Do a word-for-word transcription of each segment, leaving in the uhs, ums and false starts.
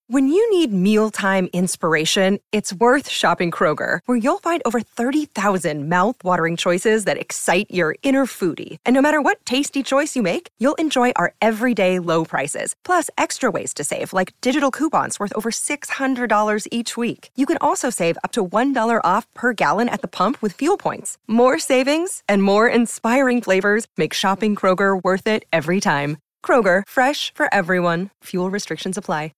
When you need mealtime inspiration, it's worth shopping Kroger, where you'll find over thirty thousand mouth-watering choices that excite your inner foodie. And no matter what tasty choice you make, you'll enjoy our everyday low prices, plus extra ways to save, like digital coupons worth over six hundred dollars each week. You can also save up to one dollar off per gallon at the pump with fuel points. More savings and more inspiring flavors make shopping Kroger worth it every time. Kroger, fresh for everyone. Fuel restrictions apply.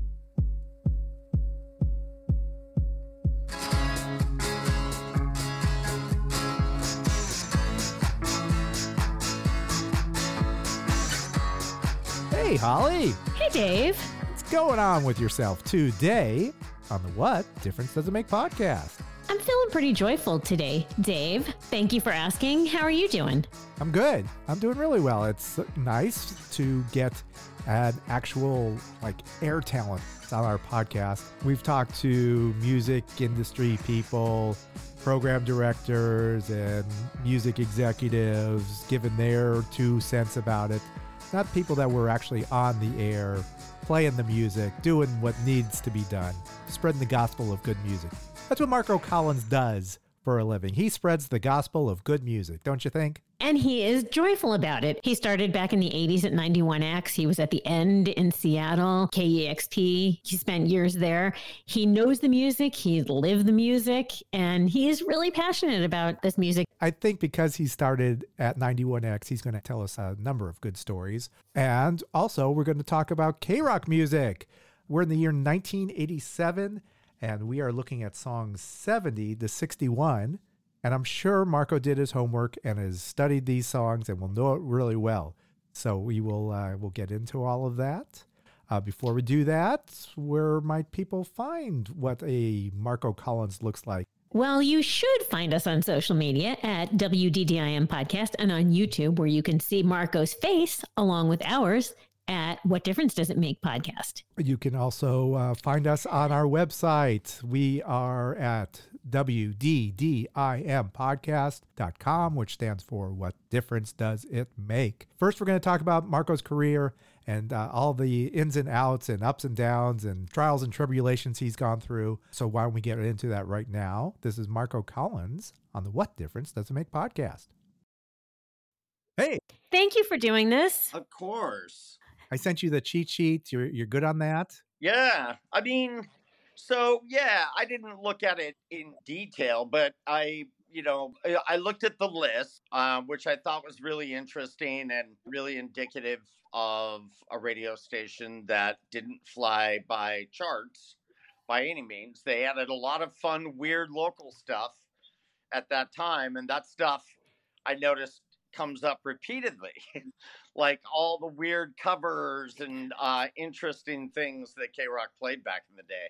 Hey, Holly. Hey, Dave. What's going on with yourself today on the What Difference Does It Make podcast? I'm feeling pretty joyful today, Dave. Thank you for asking. How are you doing? I'm good. I'm doing really well. It's nice to get an actual like air talent on our podcast. We've talked to music industry people, program directors, and music executives, given their two cents about it. Not people that were actually on the air, playing the music, doing what needs to be done, spreading the gospel of good music. That's what Marco Collins does for a living. He spreads the gospel of good music, don't you think? And he is joyful about it. He started back in the eighties at ninety-one X. He was at the End in Seattle, K E X P. He spent years there. He knows the music. He lived the music. And he is really passionate about this music. I think because he started at ninety-one X, he's going to tell us a number of good stories. And also, we're going to talk about K-Rock music. We're in the year nineteen eighty-seven, and we are looking at songs seventy to sixty-one. And I'm sure Marco did his homework and has studied these songs and will know it really well. So we will uh, we'll get into all of that. Uh, before we do that, where might people find what a Marco Collins looks like? Well, you should find us on social media at W D D I M Podcast and on YouTube, where you can see Marco's face along with ours at What Difference Does It Make Podcast. You can also uh, find us on our website. We are at W D D I M podcast dot com, which stands for What Difference Does It Make? First, we're going to talk about Marco's career and uh, all the ins and outs and ups and downs and trials and tribulations he's gone through. So why don't we get into that right now? This is Marco Collins on the What Difference Does It Make podcast. Hey. Thank you for doing this. Of course. I sent you the cheat sheet. You're, you're good on that? Yeah. I mean, so yeah, I didn't look at it in detail, but I, you know, I looked at the list, um, which I thought was really interesting and really indicative of a radio station that didn't fly by charts by any means. They added a lot of fun, weird local stuff at that time. And that stuff I noticed comes up repeatedly, like all the weird covers and uh, interesting things that K-Rock played back in the day.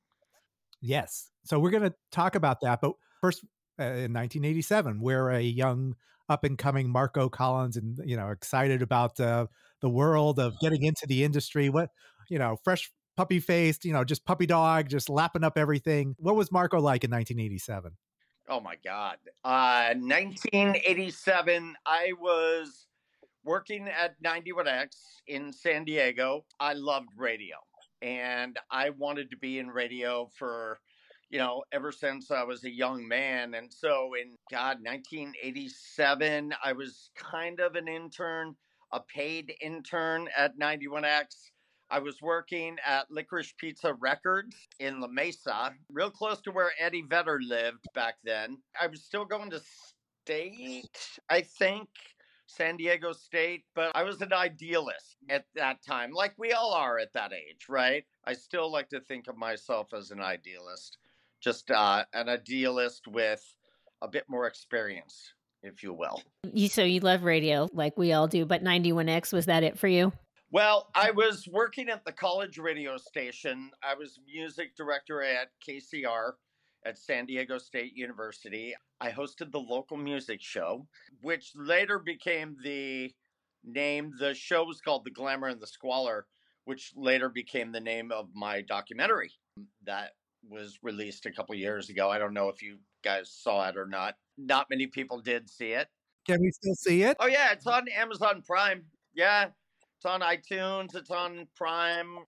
Yes. So we're going to talk about that. But first, uh, in nineteen eighty-seven, we're a young up-and-coming Marco Collins and, you know, excited about uh, the world of getting into the industry. What, you know, fresh puppy-faced, you know, just puppy dog, just lapping up everything. What was Marco like in nineteen eighty-seven? Oh, my God. Uh, nineteen eighty-seven, I was working at ninety-one X in San Diego. I loved radio, and I wanted to be in radio for, you know, ever since I was a young man. And so in, God, nineteen eighty-seven, I was kind of an intern, a paid intern at ninety-one X. I was working at Licorice Pizza Records in La Mesa, real close to where Eddie Vedder lived back then. I was still going to state, I think, San Diego State, but I was an idealist at that time, like we all are at that age, right? I still like to think of myself as an idealist, just uh, an idealist with a bit more experience, if you will. You, so you love radio like we all do, but ninety-one X, was that it for you? Well, I was working at the college radio station. I was music director at K C R at San Diego State University. I hosted the local music show, which later became the name. The show was called The Glamour and the Squalor, which later became the name of my documentary that was released a couple years ago. I don't know if you guys saw it or not. Not many people did see it. Can we still see it? Oh, yeah, it's on Amazon Prime. Yeah. It's on iTunes. It's on Prime.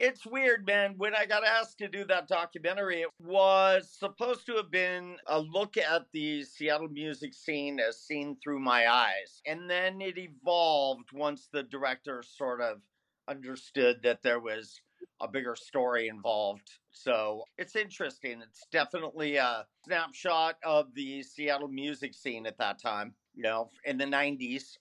It's weird, man. When I got asked to do that documentary, it was supposed to have been a look at the Seattle music scene as seen through my eyes. And then it evolved once the director sort of understood that there was a bigger story involved. So it's interesting. It's definitely a snapshot of the Seattle music scene at that time, you know, in the nineties.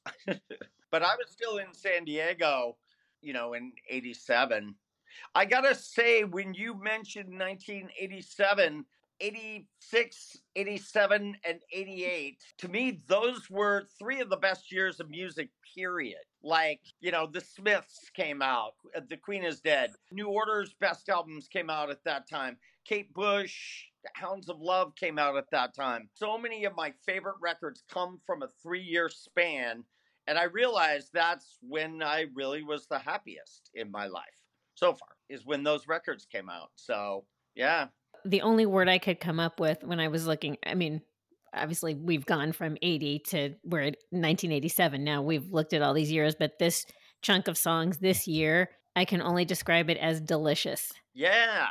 But I was still in San Diego, you know, in eighty-seven. I gotta say, when you mentioned nineteen eighty-seven, eighty-six, eighty-seven, and eighty-eight, to me, those were three of the best years of music, period. Like, you know, The Smiths came out, The Queen is Dead, New Order's best albums came out at that time, Kate Bush, Hounds of Love came out at that time. So many of my favorite records come from a three-year span, and I realized that's when I really was the happiest in my life. So far is when those records came out. So, yeah. The only word I could come up with when I was looking, I mean, obviously we've gone from eighty to we're at nineteen eighty-seven now. We've looked at all these years, but this chunk of songs this year, I can only describe it as delicious. Yeah.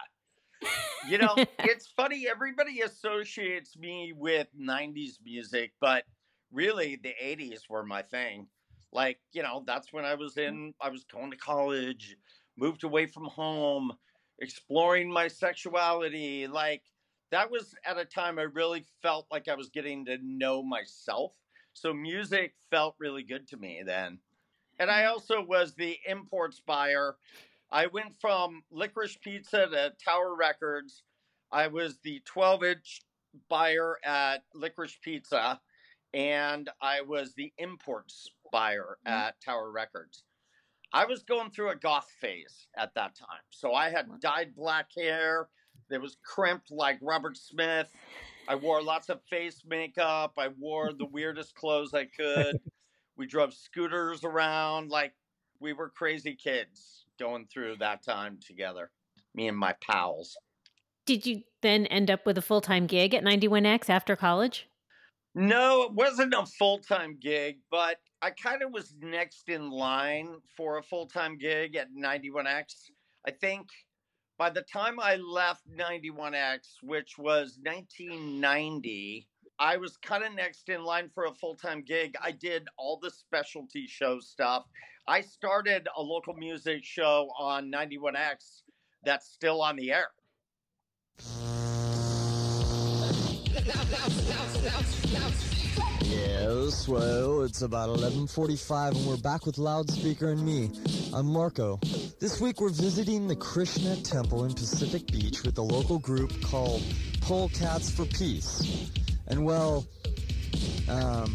You know, it's funny. Everybody associates me with nineties music, but really the eighties were my thing. Like, you know, that's when I was in, I was going to college, moved away from home, exploring my sexuality. Like, that was at a time I really felt like I was getting to know myself. So music felt really good to me then. And I also was the imports buyer. I went from Licorice Pizza to Tower Records. I was the twelve-inch buyer at Licorice Pizza, and I was the imports buyer at Tower Records. I was going through a goth phase at that time. So I had dyed black hair that was crimped like Robert Smith. I wore lots of face makeup. I wore the weirdest clothes I could. We drove scooters around like we were crazy kids going through that time together, me and my pals. Did you then end up with a full-time gig at ninety-one X after college? No, it wasn't a full-time gig, but I kind of was next in line for a full-time gig at ninety-one X. I think by the time I left ninety-one X, which was nineteen ninety, I was kind of next in line for a full-time gig. I did all the specialty show stuff. I started a local music show on ninety-one X that's still on the air. Yes, well, it's about eleven forty-five and we're back with Loudspeaker and me. I'm Marco. This week we're visiting the Krishna Temple in Pacific Beach with a local group called Polecats for Peace. And well, um,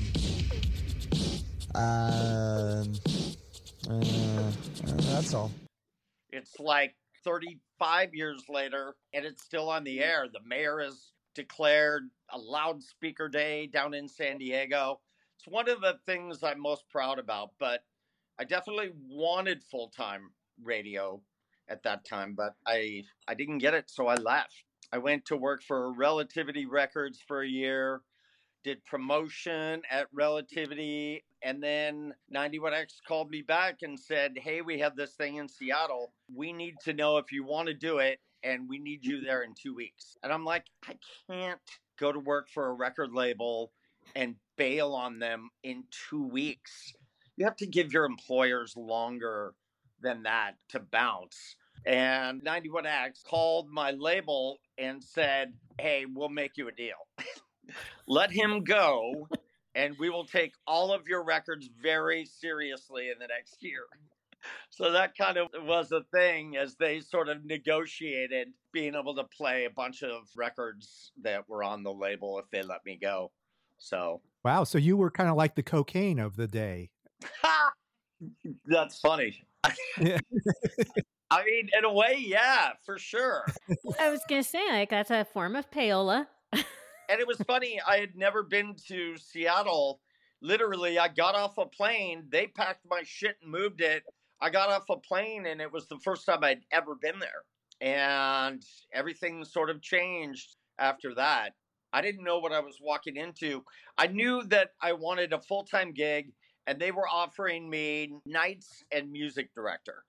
uh, uh, that's all. It's like thirty-five years later and it's still on the air. The mayor has declared a loudspeaker day down in San Diego. It's one of the things I'm most proud about, but I definitely wanted full-time radio at that time, but I I didn't get it, so I left. I went to work for Relativity Records for a year, did promotion at Relativity, and then ninety-one X called me back and said, hey, we have this thing in Seattle. We need to know if you want to do it, and we need you there in two weeks. And I'm like, I can't go to work for a record label and bail on them in two weeks. You have to give your employers longer than that to bounce. And ninety-one X called my label and said, hey, we'll make you a deal. Let him go, and we will take all of your records very seriously in the next year. So that kind of was a thing as they sort of negotiated being able to play a bunch of records that were on the label if they let me go. So wow, so you were kind of like the cocaine of the day. That's funny. Yeah. I mean, in a way, yeah, for sure. I was going to say, like, that's a form of payola. And it was funny. I had never been to Seattle. Literally, I got off a plane. They packed my shit and moved it. I got off a plane, and it was the first time I'd ever been there. And everything sort of changed after that. I didn't know what I was walking into. I knew that I wanted a full-time gig, and they were offering me nights and music director.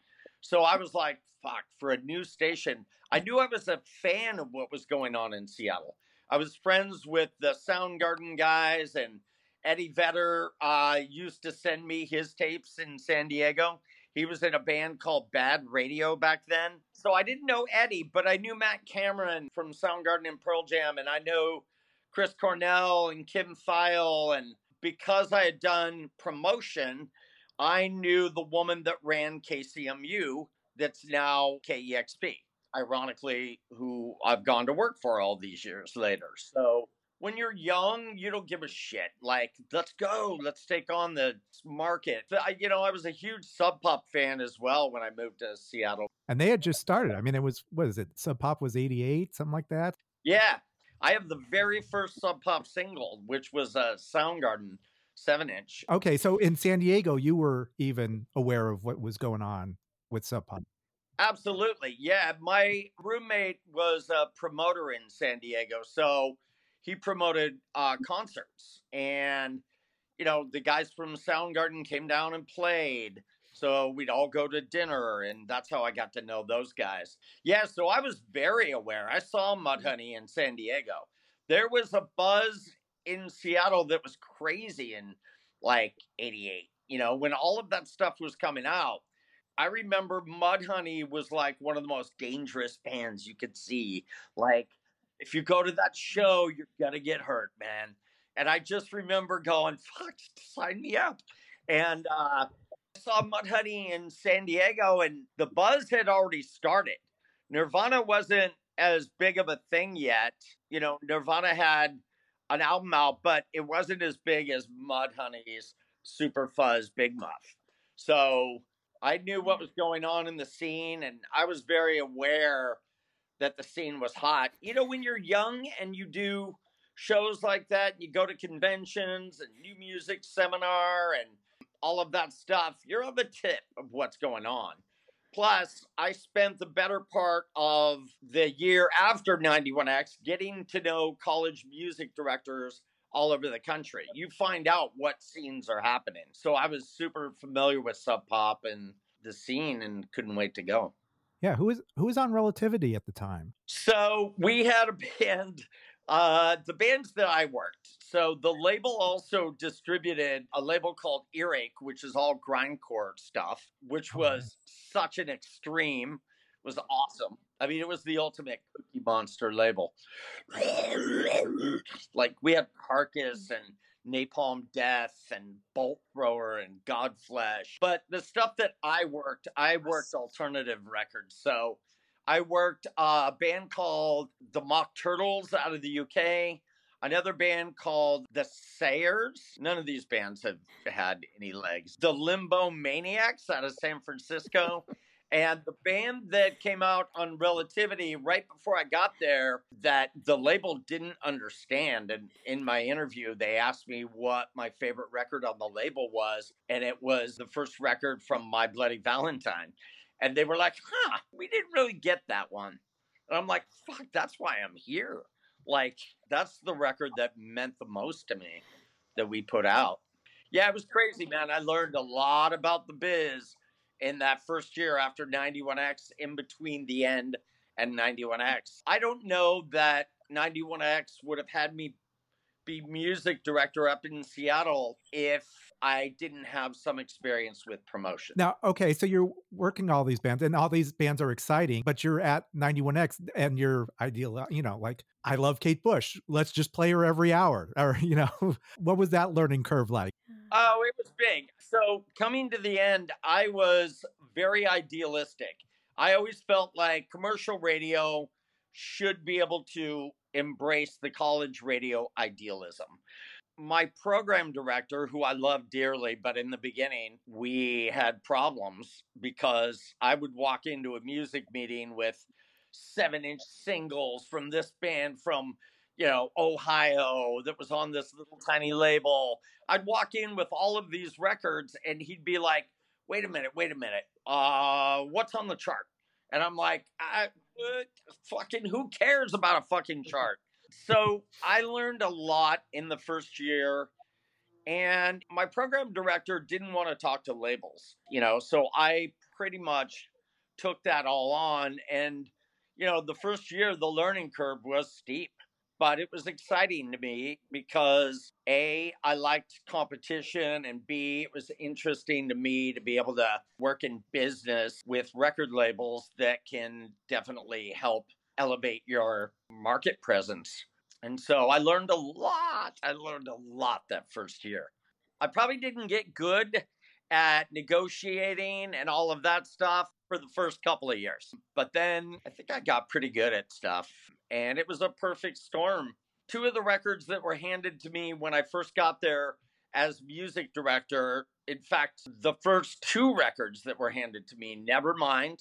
So I was like, fuck, for a new station. I knew I was a fan of what was going on in Seattle. I was friends with the Soundgarden guys, and Eddie Vedder uh, used to send me his tapes in San Diego. He was in a band called Bad Radio back then. So I didn't know Eddie, but I knew Matt Cameron from Soundgarden and Pearl Jam, and I know Chris Cornell and Kim Thayil. And because I had done promotion, I knew the woman that ran K C M U that's now K E X P, ironically, who I've gone to work for all these years later. So when you're young, you don't give a shit. Like, let's go. Let's take on the market. I, you know, I was a huge Sub Pop fan as well when I moved to Seattle. And they had just started. I mean, it was, what is it? Sub Pop was eighty-eight, something like that? Yeah. I have the very first Sub Pop single, which was a Soundgarden seven inch. Okay, so in San Diego, you were even aware of what was going on with Sub Pop. Absolutely. Yeah. My roommate was a promoter in San Diego. So he promoted uh, concerts. And, you know, the guys from Soundgarden came down and played. So we'd all go to dinner. And that's how I got to know those guys. Yeah. So I was very aware. I saw Mudhoney in San Diego. There was a buzz in Seattle that was crazy in like eighty-eight, you know, when all of that stuff was coming out. I remember Mudhoney was like one of the most dangerous bands you could see. Like, if you go to that show, you're gonna get hurt, man. And I just remember going, fuck, sign me up. And uh, I saw Mudhoney in San Diego, and the buzz had already started. Nirvana wasn't as big of a thing yet. You know, Nirvana had an album out, but it wasn't as big as Mudhoney's Super Fuzz Big Muff. So I knew what was going on in the scene, and I was very aware that the scene was hot. You know, when you're young and you do shows like that, you go to conventions and new music seminar and all of that stuff, you're on the tip of what's going on. Plus, I spent the better part of the year after ninety-one X getting to know college music directors all over the country. You find out what scenes are happening. So I was super familiar with Sub Pop and the scene and couldn't wait to go. Yeah, who was who was on Relativity at the time? So we had a band, uh, the bands that I worked. So the label also distributed a label called Earache, which is all grindcore stuff, which was such an extreme. It was awesome. I mean, it was the ultimate Cookie Monster label. Like, we had Carcass and Napalm Death and Bolt Thrower and Godflesh. But the stuff that I worked, I worked alternative records. So I worked a band called the Mock Turtles out of the U K, another band called the Sayers. None of these bands have had any legs. The Limbo Maniacs out of San Francisco. And the band that came out on Relativity right before I got there that the label didn't understand. And in my interview, they asked me what my favorite record on the label was. And it was the first record from My Bloody Valentine. And they were like, huh, we didn't really get that one. And I'm like, fuck, that's why I'm here. Like, that's the record that meant the most to me that we put out. Yeah, it was crazy, man. I learned a lot about the biz in that first year after ninety-one X, in between the end and ninety-one X. I don't know that ninety-one X would have had me be music director up in Seattle if I didn't have some experience with promotion. Now, okay, so you're working all these bands, and all these bands are exciting, but you're at ninety-one X and you're ideal, you know, like, I love Kate Bush. Let's just play her every hour. Or, you know, what was that learning curve like? Oh, it was big. So coming to the end, I was very idealistic. I always felt like commercial radio should be able to embrace the college radio idealism. My program director, who I love dearly, but in the beginning, we had problems because I would walk into a music meeting with seven-inch singles from this band from, you know, Ohio that was on this little tiny label. I'd walk in with all of these records and he'd be like, wait a minute, wait a minute. Uh, what's on the chart? And I'm like, I, uh, fucking who cares about a fucking chart? So I learned a lot in the first year, and my program director didn't want to talk to labels, you know, so I pretty much took that all on. And, you know, the first year, the learning curve was steep, but it was exciting to me because A, I liked competition, and B, it was interesting to me to be able to work in business with record labels that can definitely help elevate your market presence. And so I learned a lot. I learned a lot that first year. I probably didn't get good at negotiating and all of that stuff for the first couple of years. But then I think I got pretty good at stuff, and it was a perfect storm. Two of the records that were handed to me when I first got there as music director, in fact, the first two records that were handed to me, Nevermind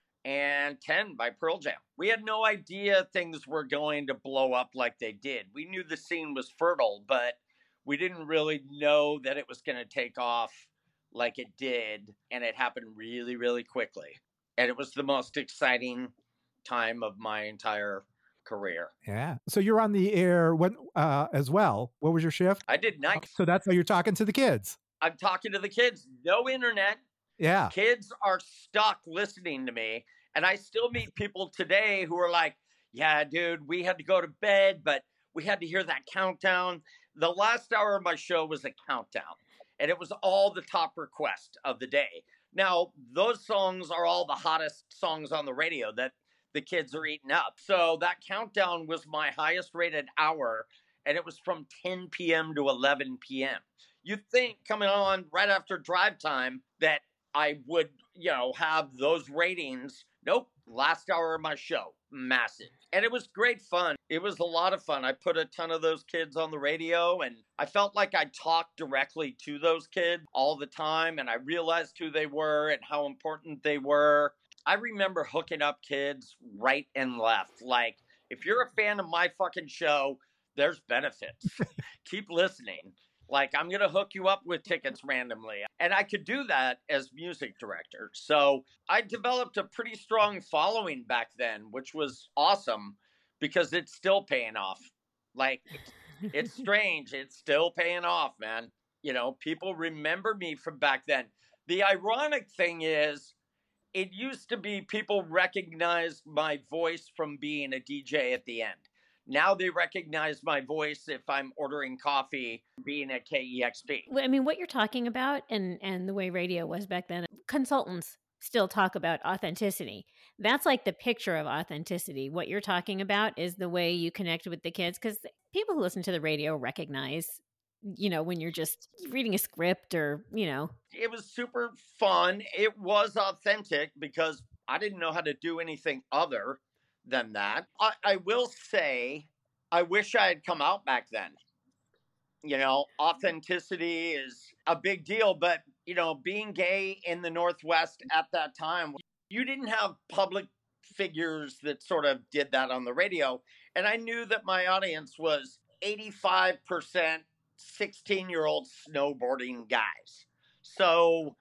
and ten by Pearl Jam. We had no idea things were going to blow up like they did. We knew the scene was fertile, but we didn't really know that it was going to take off like it did, and it happened really, really quickly. And it was the most exciting time of my entire career. Yeah. So you're on the air when, uh, as well. What was your shift? I did nights. So that's how you're talking to the kids. I'm talking to the kids. No internet. Yeah. Kids are stuck listening to me. And I still meet people today who are like, yeah, dude, we had to go to bed, but we had to hear that countdown. The last hour of my show was a countdown, and it was all the top requests of the day. Now, those songs are all the hottest songs on the radio that the kids are eating up. So that countdown was my highest rated hour, and it was from ten p.m. to eleven p.m. You'd think coming on right after drive time that I would, you know, have those ratings. Nope. Last hour of my show, massive. And it was great fun. It was a lot of fun. I put a ton of those kids on the radio, and I felt like I talked directly to those kids all the time, and I realized who they were and how important they were. I remember hooking up kids right and left. Like, if you're a fan of my fucking show, there's benefits. Keep listening. Like, I'm going to hook you up with tickets randomly. And I could do that as music director. So I developed a pretty strong following back then, which was awesome because it's still paying off. Like, it's strange. It's still paying off, man. You know, people remember me from back then. The ironic thing is, it used to be people recognized my voice from being a D J at the end. Now they recognize my voice if I'm ordering coffee, being at K E X P. I mean, what you're talking about and, and the way radio was back then, consultants still talk about authenticity. That's like the picture of authenticity. What you're talking about is the way you connect with the kids, because people who listen to the radio recognize, you know, when you're just reading a script or, you know. It was super fun. It was authentic because I didn't know how to do anything other than that. I, I will say, I wish I had come out back then. You know, authenticity is a big deal, but, you know, being gay in the Northwest at that time, you didn't have public figures that sort of did that on the radio. And I knew that my audience was eighty-five percent sixteen-year-old snowboarding guys. So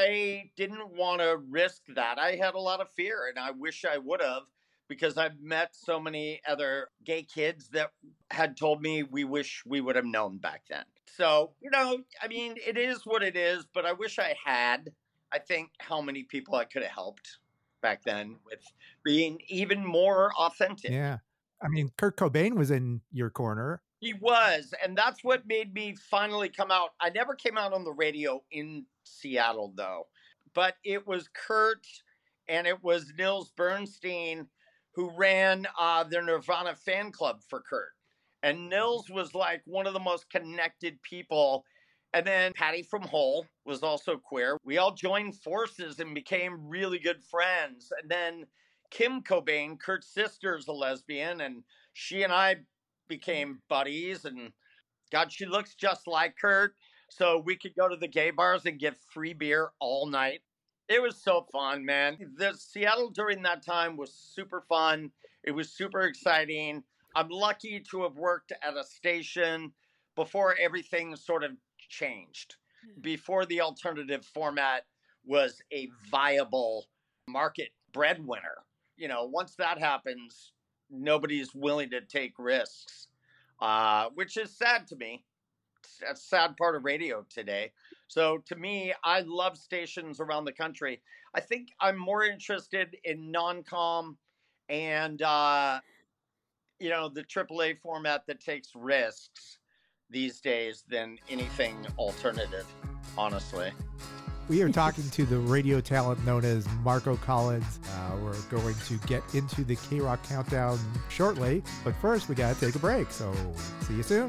I didn't want to risk that. I had a lot of fear, and I wish I would have, because I've met so many other gay kids that had told me we wish we would have known back then. So, you know, I mean, it is what it is, but I wish I had. I think how many people I could have helped back then with being even more authentic. Yeah. I mean, Kurt Cobain was in your corner. He was, and that's what made me finally come out. I never came out on the radio in Seattle, though, but it was Kurt and it was Nils Bernstein who ran uh, their Nirvana fan club for Kurt. And Nils was like one of the most connected people. And then Patty from Hole was also queer. We all joined forces and became really good friends. And then Kim Cobain, Kurt's sister, is a lesbian, and she and I became buddies. And God, she looks just like Kurt. So we could go to the gay bars and get free beer all night. It was so fun, man. The Seattle during that time was super fun. It was super exciting. I'm lucky to have worked at a station before everything sort of changed, before the alternative format was a viable market breadwinner. You know, once that happens, nobody's willing to take risks, uh, which is sad to me. It's a sad part of radio today. So to me, I love stations around the country. I think I'm more interested in non-com and, uh, you know, the triple A format that takes risks these days than anything alternative, honestly. We are talking to the radio talent known as Marco Collins. Uh, we're going to get into the K-Rock Countdown shortly, but first we got to take a break. So see you soon.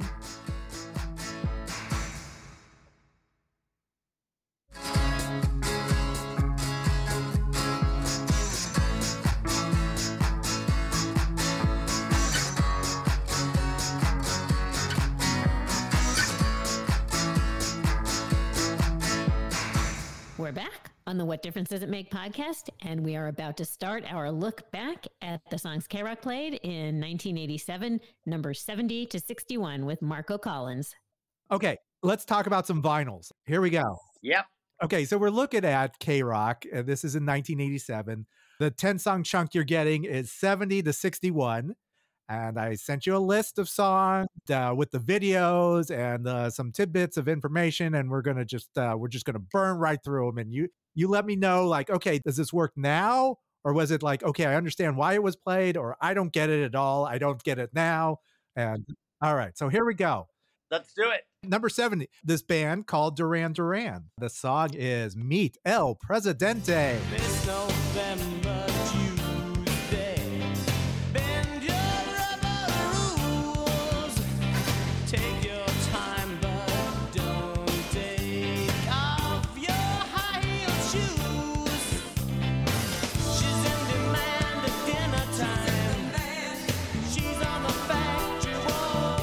We're back on the What Difference Does It Make podcast, and we are about to start our look back at the songs K-Rock played in nineteen eighty-seven, numbers seventy to sixty-one with Marco Collins. Okay, let's talk about some vinyls. Here we go. Yep. Okay, so we're looking at K-Rock, and this is in nineteen eighty-seven. The ten-song chunk you're getting is seventy to sixty-one. And I sent you a list of songs uh, with the videos and uh, some tidbits of information, and we're gonna just uh, we're just gonna burn right through them. And you you let me know, like, okay, does this work now, or was it like, okay, I understand why it was played, or I don't get it at all, I don't get it now. And all right, so here we go. Let's do it. Number seventy, this band called Duran Duran. The song is Meet El Presidente. This November, Tuesday, bend your rubber rules. Take your time, but don't take off your high heel shoes. She's in demand at dinner time. She's on the factory wall.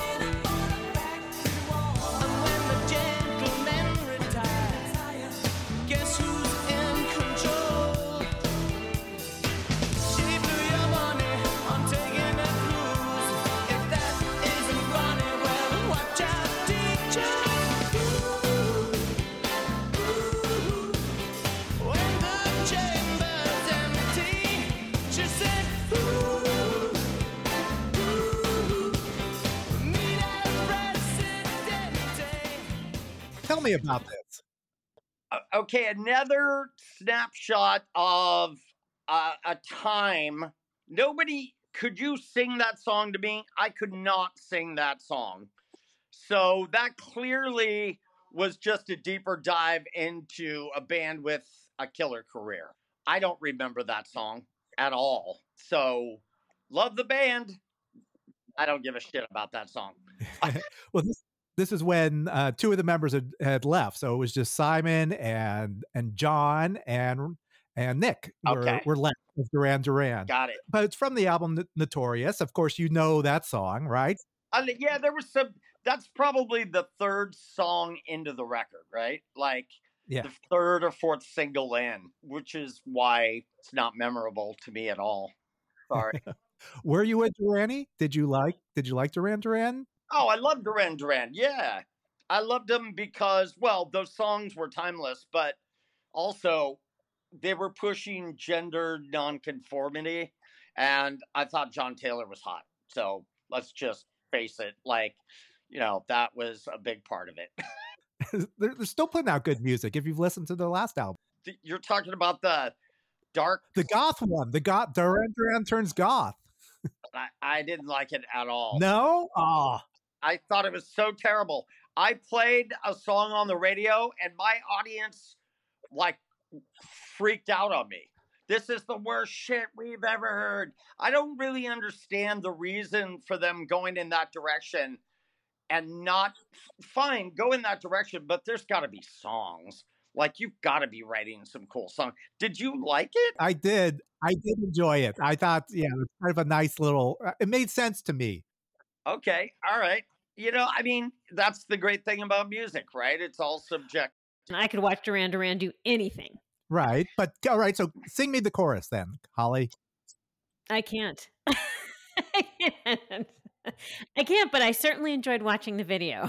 And when the gentlemen retire, guess who's in control? She blew your money on taking a cruise. If that isn't funny, well, watch out, teacher. When the chamber's empty, she said, ooh, ooh, meet El Presidente. Tell me about this. O- Okay, another snapshot of uh, a time. Nobody, could you sing that song to me? I could not sing that song. So that clearly was just a deeper dive into a band with a killer career. I don't remember that song at all. So love the band. I don't give a shit about that song. Well, this this is when uh, two of the members had, had left, so it was just Simon and and John and and Nick were, Okay. were left with Duran Duran. Got it. But it's from the album N- Notorious. Of course, you know that song, right? Uh, yeah, there was some. That's probably the third song into the record, right? Like Yeah. the third or fourth single in, which is why it's not memorable to me at all. Sorry. Were you a Duranie? Did you like Did you like Duran Duran? Oh, I love Duran Duran. Yeah. I loved them because, well, those songs were timeless, but also they were pushing gender nonconformity. And I thought John Taylor was hot. So let's just face it. Like, you know, that was a big part of it. they're, they're still putting out good music. If you've listened to their last album, You're talking about the dark. the goth one, the goth Duran Duran turns goth. I, I didn't like it at all. No, oh, I thought it was so terrible. I played a song on the radio and my audience like freaked out on me. This is the worst shit we've ever heard. I don't really understand the reason for them going in that direction and not fine, go in that direction, but there's got to be songs. Like you've got to be writing some cool songs. Did you like it? I did. I did enjoy it. I thought, yeah, it was kind of a nice little. uh, It made sense to me. Okay, all right. You know, I mean, that's the great thing about music, right? It's all subjective. I could watch Duran Duran do anything. Right. But all right. So sing me the chorus then, Holly. I can't. I can't. I can't, but I certainly enjoyed watching the video.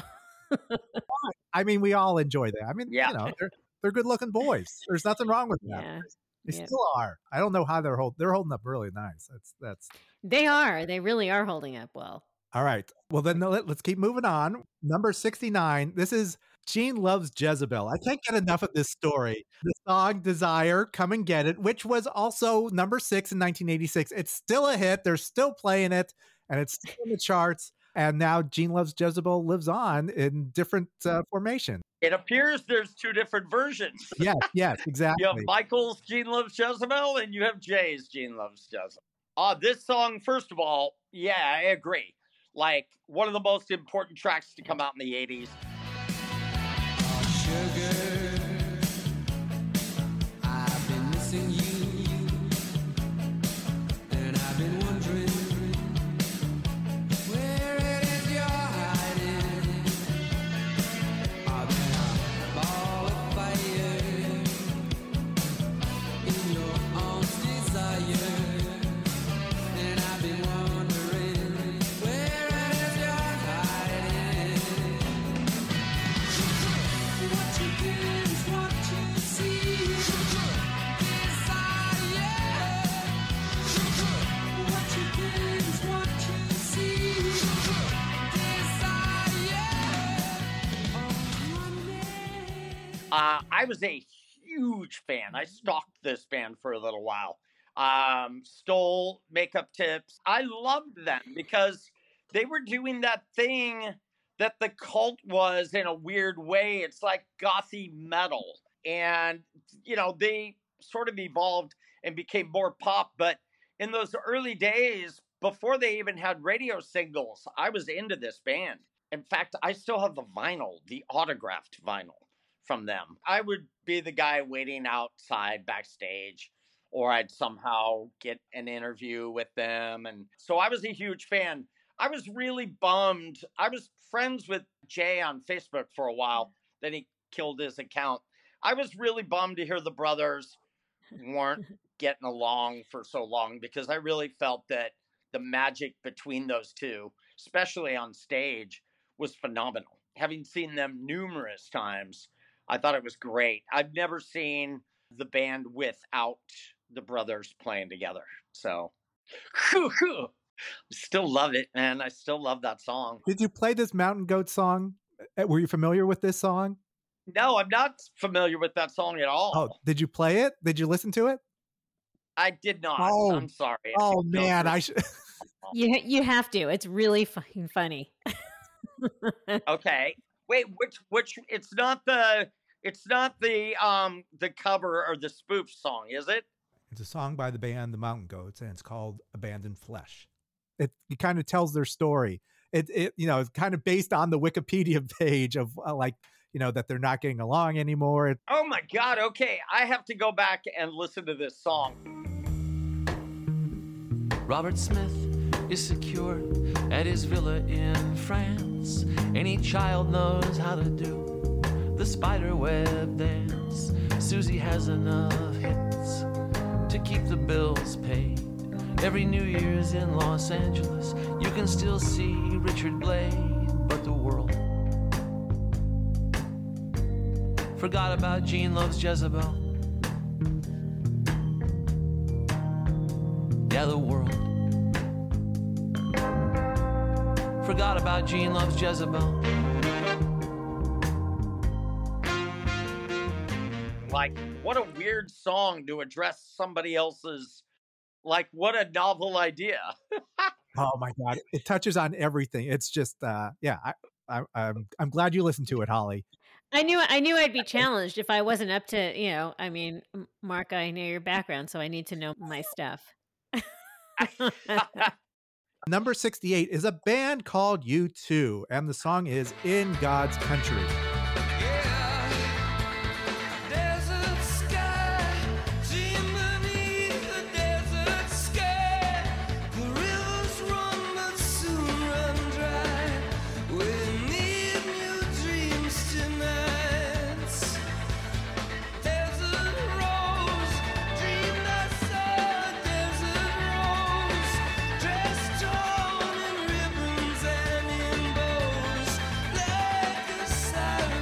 I mean, we all enjoy that. I mean, Yeah. you know, they're they're good looking boys. There's nothing wrong with that. Yeah. They yeah. still are. I don't know how they're hold they're holding up really nice. That's that's They are. They really are holding up well. all right. Well, then let, let's keep moving on. Number sixty-nine. This is Gene Loves Jezebel. I can't get enough of this story. The song Desire, Come and Get It, which was also number six in nineteen eighty-six. It's still a hit. They're still playing it, and it's still in the charts. And now Gene Loves Jezebel lives on in different uh, formation. It appears there's two different versions. Yes, yes, exactly. You have Michael's Gene Loves Jezebel, and you have Jay's Gene Loves Jezebel. Uh, this song, first of all, yeah, I agree. Like, one of the most important tracks to come out in the eighties. Sugar, I've been missing you, and I've been wondering where it is you're hiding. I've been a ball of fire in your arms' desire, and I've been wondering where it is you're hiding. What you get is what you see. Desire. What you get is what you see. Desire. Uh, I was a huge fan. I stalked this band for a little while. Um, stole makeup tips. I loved them because they were doing that thing that the cult was in a weird way. It's like gothy metal. And, you know, they sort of evolved and became more pop. But in those early days, before they even had radio singles, I was into this band. In fact, I still have the vinyl, the autographed vinyl from them. I would be the guy waiting outside backstage, or I'd somehow get an interview with them. And so I was a huge fan. I was really bummed. I was friends with Jay on Facebook for a while. Then he killed his account. I was really bummed to hear the brothers weren't getting along for so long, because I really felt that the magic between those two, especially on stage, was phenomenal. Having seen them numerous times, I thought it was great. I've never seen the band without the brothers playing together. So, still love it, man. I still love that song. Did you play this Mountain Goat song? Uh, Were you familiar with this song? No, I'm not familiar with that song at all. Oh, did you play it? Did you listen to it? I did not. Oh. I'm sorry. Oh don't man, know. I should. You you have to. It's really fucking funny. Okay. Wait, which which it's not the it's not the um the cover or the spoof song, is it? It's a song by the band The Mountain Goats, and it's called "Abandoned Flesh." It, it kind of tells their story. It it you know it's kind of based on the Wikipedia page of uh, like you know that they're not getting along anymore. It, Oh my god, okay. I have to go back and listen to this song. Robert Smith is secure at his villa in France. Any child knows how to do the spider web dance. Susie has enough hits to keep the bills paid. Every New Year's in Los Angeles, you can still see Richard Blade, but the world forgot about Gene Loves Jezebel. Yeah, the world forgot about Gene Loves Jezebel. Like, what a weird song to address somebody else's. Like, what a novel idea. oh my god, it touches on everything. It's just uh, yeah. I, I, I'm I'm glad you listened to it, Holly. I knew I knew I'd be challenged if I wasn't up to, you know, I mean, M- Mark, I know your background, so I need to know my stuff. Number sixty-eight is a band called U two, and the song is "In God's Country." Desert sky, dream beneath the desert sky. The rivers run but soon run dry. We need new dreams tonight. Desert rose, dream I saw. Desert rose, dressed torn in ribbons and in bows, like a siren.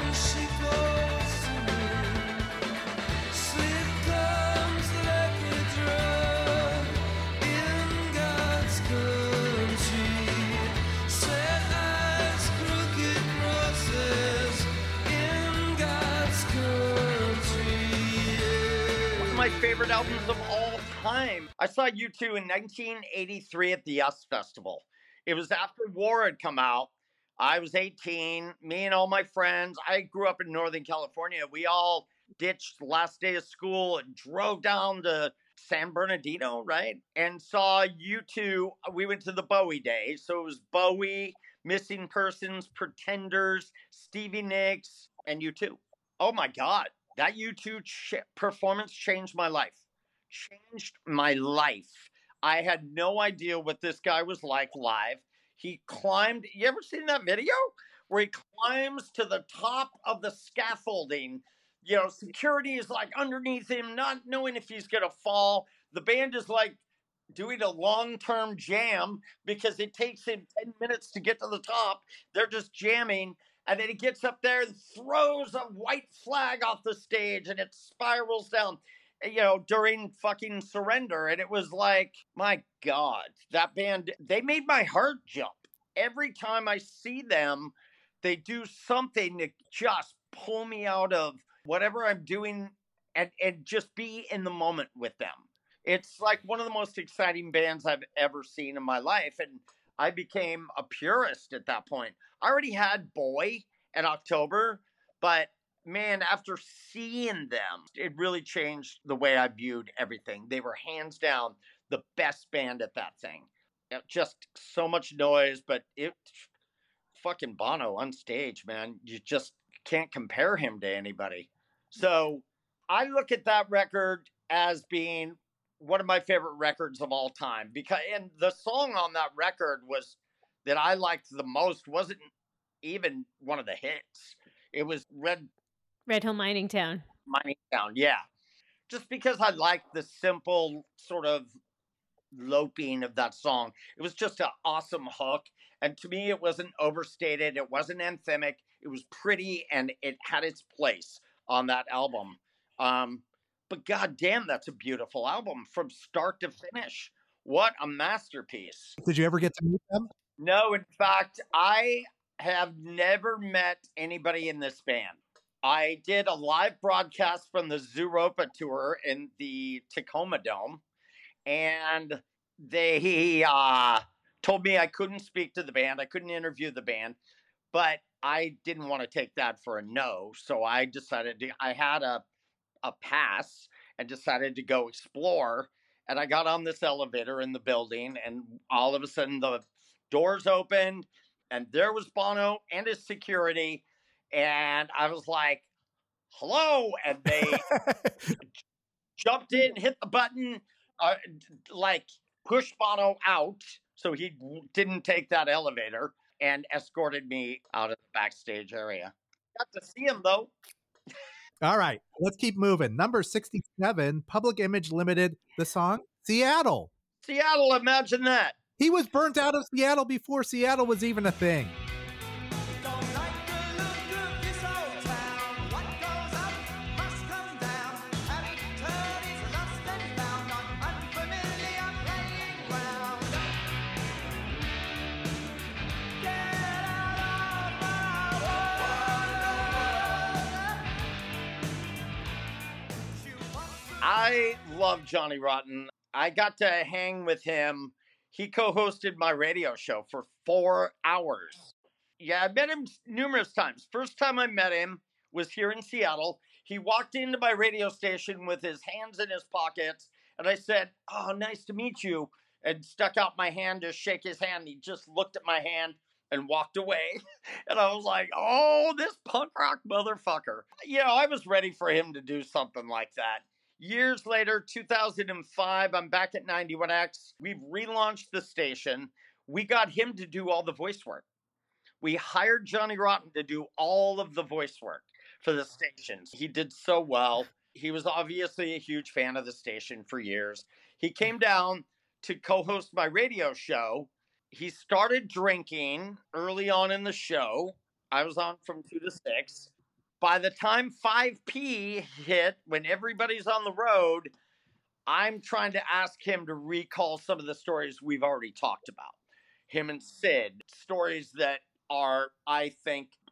my favorite albums of all time. I saw U two in nineteen eighty-three at the US Festival. It was after War had come out. I was eighteen. Me and all my friends, I grew up in Northern California. We all ditched the last day of school and drove down to San Bernardino, right? And saw U two. We went to the Bowie Day. So it was Bowie, Missing Persons, Pretenders, Stevie Nicks, and U two. Oh my God. That U two ch- performance changed my life. Changed my life. I had no idea what this guy was like live. He climbed. You ever seen that video where he climbs to the top of the scaffolding? You know, security is like underneath him, not knowing if he's going to fall. The band is like doing a long-term jam because it takes him ten minutes to get to the top. They're just jamming. And then he gets up there and throws a white flag off the stage and it spirals down, you know, during fucking Surrender. And it was like, my God, that band, they made my heart jump. Every time I see them, they do something to just pull me out of whatever I'm doing and, and just be in the moment with them. It's like one of the most exciting bands I've ever seen in my life. And I became a purist at that point. I already had Boy in October, but man, after seeing them, it really changed the way I viewed everything. They were hands down the best band at that thing. Just so much noise, but it fucking Bono on stage, man. You just can't compare him to anybody. So I look at that record as being one of my favorite records of all time, because and the song on that record was that I liked the most wasn't even one of the hits. It was Red Red Hill Mining Town. Mining Town, yeah. Just because I liked the simple sort of loping of that song. It was just an awesome hook. And to me, it wasn't overstated. It wasn't anthemic. It was pretty and it had its place on that album. Um, But goddamn, that's a beautiful album from start to finish. What a masterpiece. Did you ever get to meet them? No, in fact, I have never met anybody in this band. I did a live broadcast from the Zooropa tour in the Tacoma Dome, and they uh, told me I couldn't speak to the band. I couldn't interview the band, but I didn't want to take that for a no. So I decided to, I had a a pass and decided to go explore. And I got on this elevator in the building and all of a sudden the doors opened and there was Bono and his security. And I was like, hello. And they jumped in, hit the button, uh, like pushed Bono out so he didn't take that elevator and escorted me out of the backstage area. Got to see him though. All right, let's keep moving. Number sixty-seven, Public Image Limited, the song Seattle. Seattle, imagine that. He was burnt out of Seattle before Seattle was even a thing. I love Johnny Rotten. I got to hang with him. He co-hosted my radio show for four hours. Yeah, I met him numerous times. First time I met him was here in Seattle. He walked into my radio station with his hands in his pockets, and I said, "Oh, nice to meet you," and stuck out my hand to shake his hand. He just looked at my hand and walked away. And I was like, oh, this punk rock motherfucker. You know, I was ready for him to do something like that. Years later, two thousand five, I'm back at ninety-one X. We've relaunched the station. We got him to do all the voice work. We hired Johnny Rotten to do all of the voice work for the stations. He did so well. He was obviously a huge fan of the station for years. He came down to co-host my radio show. He started drinking early on in the show. I was on from two to six. By the time five p hit, when everybody's on the road, I'm trying to ask him to recall some of the stories we've already talked about. Him and Sid, stories that are, I think,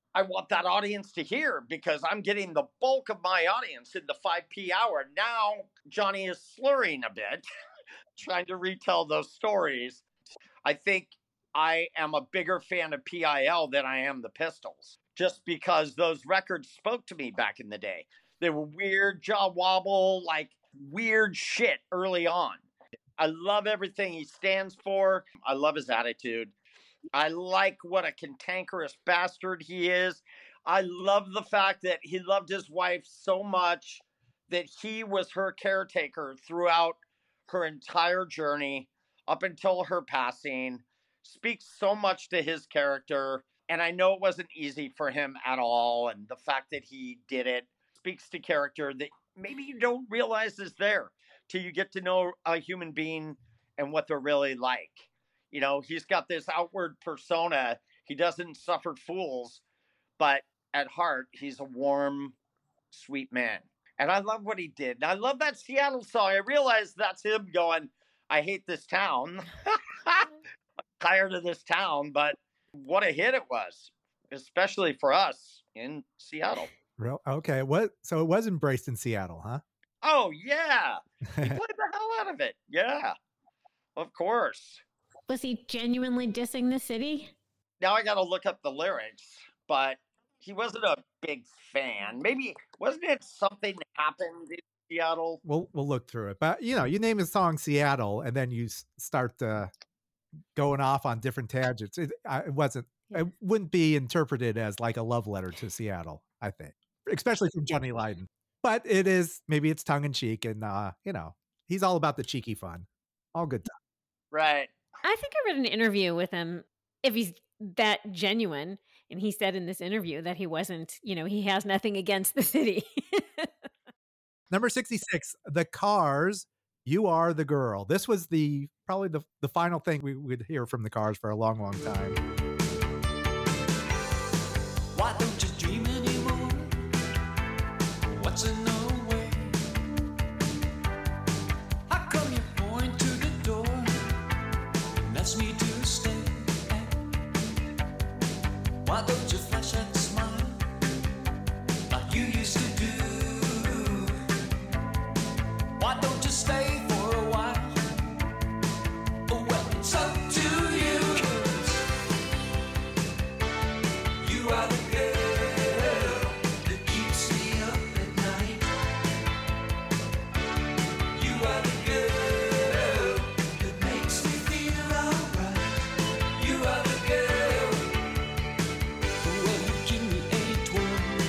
I want that audience to hear because I'm getting the bulk of my audience in the five p hour. Now, Johnny is slurring a bit, trying to retell those stories. I think I am a bigger fan of P I L than I am the Pistols, just because those records spoke to me back in the day. They were weird, jaw wobble, like weird shit early on. I love everything he stands for. I love his attitude. I like what a cantankerous bastard he is. I love the fact that he loved his wife so much that he was her caretaker throughout her entire journey up until her passing. Speaks so much to his character. And I know it wasn't easy for him at all. And the fact that he did it speaks to character that maybe you don't realize is there till you get to know a human being and what they're really like. You know, he's got this outward persona. He doesn't suffer fools, but at heart, he's a warm, sweet man. And I love what he did. And I love that Seattle song. I realize that's him going, I hate this town. I'm tired of this town, but what a hit it was, especially for us in Seattle. Real okay. What? So it was embraced in Seattle, huh? Oh, yeah. He played the hell out of it. Yeah, of course. Was he genuinely dissing the city? Now I got to look up the lyrics, but he wasn't a big fan. Maybe, wasn't it something that happened in Seattle? We'll we'll look through it. But, you know, you name a song Seattle, and then you s- start uh, going off on different tangents. It, I, it wasn't, it wouldn't be interpreted as like a love letter to Seattle, I think, especially from Johnny Lydon. But it is, maybe it's tongue in cheek, and, uh, you know, he's all about the cheeky fun. All good time. Right. I think I read an interview with him, if he's that genuine, and he said in this interview that he wasn't, you know, he has nothing against the city. Number sixty-six, The Cars, You Are the Girl. This was the probably the, the final thing we would hear from the Cars for a long, long time. Why don't you dream anymore? What's in the way? How come you point to the door? That's me to stay. Why don't you flash and smile like you used to do? Why don't you stay for a while? Oh, well, it's up to you. You are the girl that keeps me up at night. You are the girl that makes me feel alright. You are the girl, well, you give me a twirl.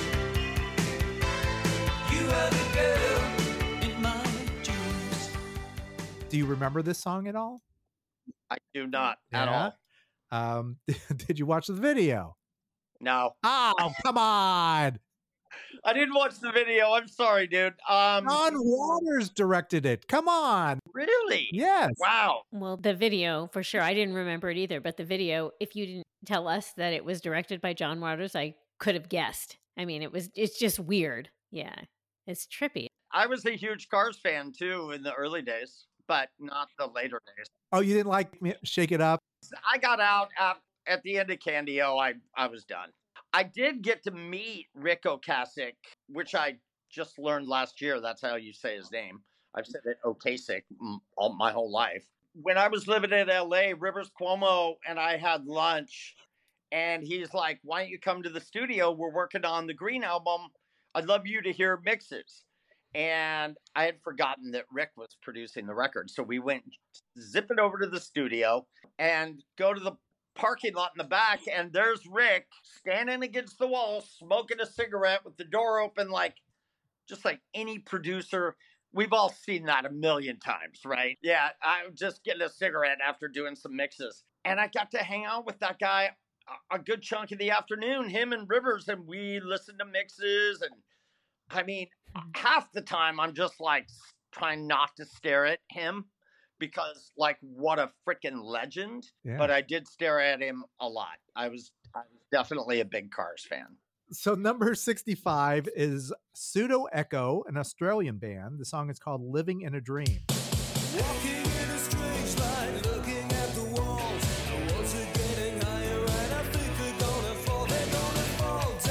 You are the girl in my dreams. Do you remember this song at all? I do not at Yeah? all. Um, did you watch the video? No. Oh, come on. I didn't watch the video. I'm sorry, dude. Um, John Waters directed it. Come on. Really? Yes. Wow. Well, the video, for sure. I didn't remember it either, but the video, if you didn't tell us that it was directed by John Waters, I could have guessed. I mean, it was, it's just weird. Yeah. It's trippy. I was a huge Cars fan too in the early days, but not the later days. Oh, you didn't like me- Shake It Up? I got out at, at the end of Candy-O. I, I was done. I did get to meet Rick Ocasek, which I just learned last year. That's how you say his name. I've said it Ocasek m- all my whole life. When I was living in L A, Rivers Cuomo and I had lunch, and he's like, why don't you come to the studio? We're working on the Green album. I'd love you to hear mixes. And I had forgotten that Rick was producing the record. So we went zipping over to the studio and go to the parking lot in the back. And there's Rick standing against the wall, smoking a cigarette with the door open, like just like any producer. We've all seen that a million times, right? Yeah, I was just getting a cigarette after doing some mixes. And I got to hang out with that guy a, a good chunk of the afternoon, him and Rivers, and we listened to mixes. And I mean, half the time I'm just like trying not to stare at him because like what a freaking legend. Yeah. But I did stare at him a lot. I was, I was definitely a big Cars fan. So number sixty-five is Pseudo Echo, an Australian band. The song is called Living in a Dream. Walking in a strange light, looking at the walls. The walls are getting higher, and I think they're gonna fall. They're gonna fall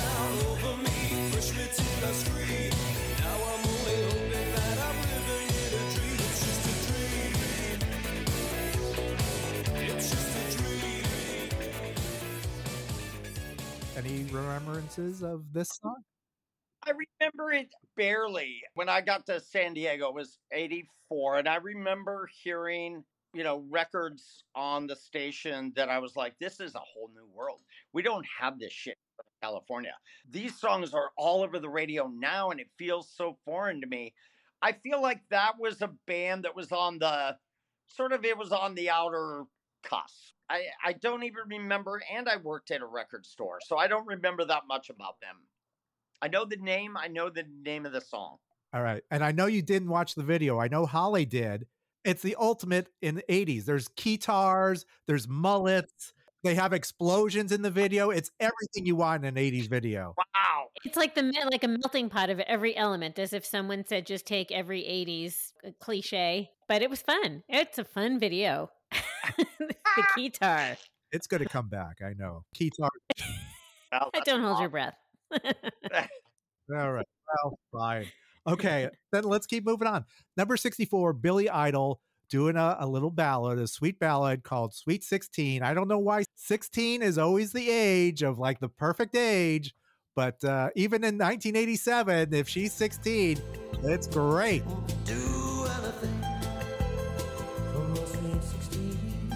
Any remembrances of this song? I remember it barely. When I got to San Diego, it was eighty-four, and I remember hearing, you know, records on the station that I was like, this is a whole new world. We don't have this shit in California. These songs are all over the radio now, and it feels so foreign to me. I feel like that was a band that was on the, sort of, it was on the outer cusp. I, I don't even remember, and I worked at a record store, so I don't remember that much about them. I know the name. I know the name of the song. All right. And I know you didn't watch the video. I know Holly did. It's the ultimate in the eighties. There's guitars, there's mullets, they have explosions in the video. It's everything you want in an eighties video. Wow. It's like the like a melting pot of every element, as if someone said just take every eighties cliche. But it was fun. It's a fun video. The guitar. It's going to come back. I know. Guitar. Well, Don't hold awesome. your breath. All right. Well, fine. Okay. Then let's keep moving on. Number sixty-four, Billy Idol doing a, a little ballad, a sweet ballad called Sweet sixteen. I don't know why sixteen is always the age of like the perfect age, but uh, even in nineteen eighty-seven, if she's sixteen, it's great. Do anything for my sweet sixteen,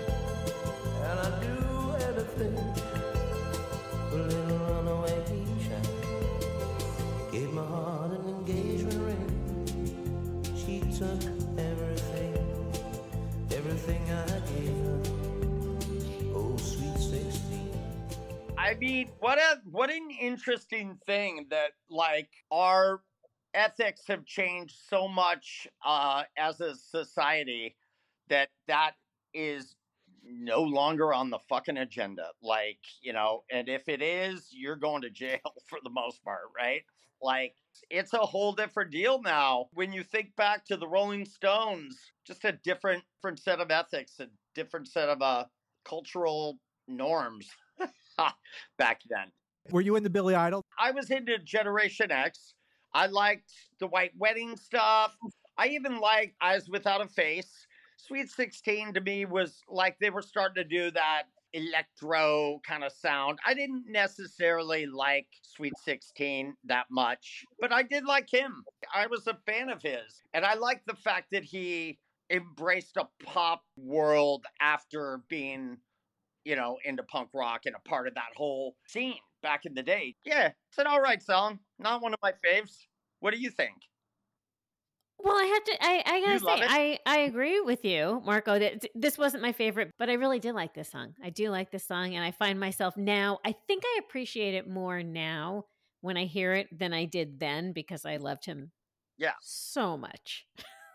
and I do anything for a little runaway child. Gave my heart an engagement ring. She took everything, everything I gave her. Oh, sweet sixteen. I mean, what a what an interesting thing that like our ethics have changed so much uh, as a society that that is no longer on the fucking agenda. Like, you know, and if it is, you're going to jail for the most part, right? Like, it's a whole different deal now. When you think back to the Rolling Stones, just a different, different set of ethics, a different set of uh, cultural norms back then. Were you into Billy Idol? I was into Generation X. I liked the White Wedding stuff. I even liked Eyes Without a Face. Sweet sixteen to me was like they were starting to do that electro kind of sound. I didn't necessarily like Sweet sixteen that much, but I did like him. I was a fan of his. And I like the fact that he embraced a pop world after being, you know, into punk rock and a part of that whole scene back in the day. Yeah, it's an all right song. Not one of my faves. What do you think? Well, I have to. I, I gotta You love say, it? I, I agree with you, Marco. That this wasn't my favorite, but I really did like this song. I do like this song, and I find myself now. I think I appreciate it more now when I hear it than I did then because I loved him. Yeah. So much.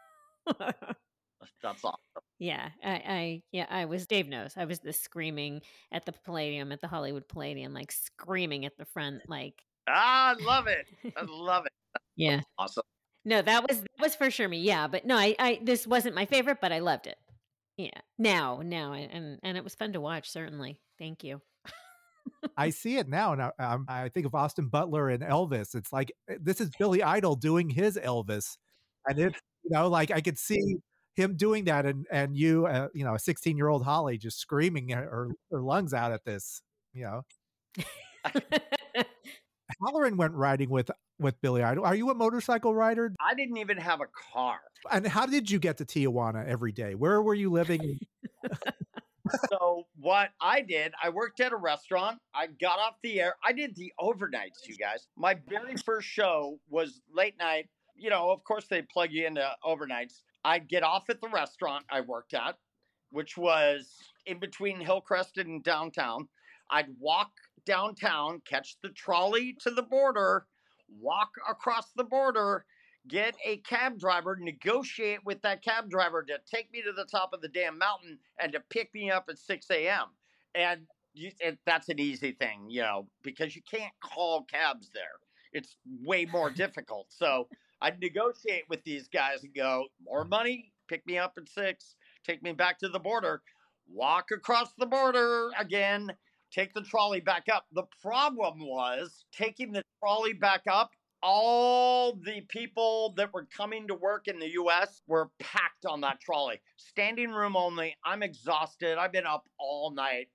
That's awesome. Yeah, I, I, yeah, I was. Dave knows. I was the screaming at the Palladium, at the Hollywood Palladium, like screaming at the front, like. Ah, I love it. I love it. Yeah. Awesome. No, that was that was for sure me. Yeah, but no, I, I this wasn't my favorite, but I loved it. Yeah. Now, now, and and it was fun to watch. Certainly. Thank you. I see it now, and I, um, I think of Austin Butler and Elvis. It's like this is Billy Idol doing his Elvis, and it's you know like I could see him doing that, and and you uh, you know a sixteen year old Holly just screaming her, her lungs out at this. You know, Halloran went riding with with Billy Idol. Are you a motorcycle rider? I didn't even have a car. And how did you get to Tijuana every day? Where were you living? So what I did, I worked at a restaurant. I got off the air. I did the overnights, you guys. My very first show was late night. You know, of course they plug you into overnights. I'd get off at the restaurant I worked at, which was in between Hillcrest and downtown. I'd walk downtown, catch the trolley to the border, walk across the border, get a cab driver, negotiate with that cab driver to take me to the top of the damn mountain and to pick me up at six a.m. And you, it, that's an easy thing, you know, because you can't call cabs there. It's way more difficult. So I'd negotiate with these guys and go, more money, pick me up at six, take me back to the border, walk across the border again, take the trolley back up. The problem was taking the trolley back up. All the people that were coming to work in the U S were packed on that trolley. Standing room only. I'm exhausted. I've been up all night.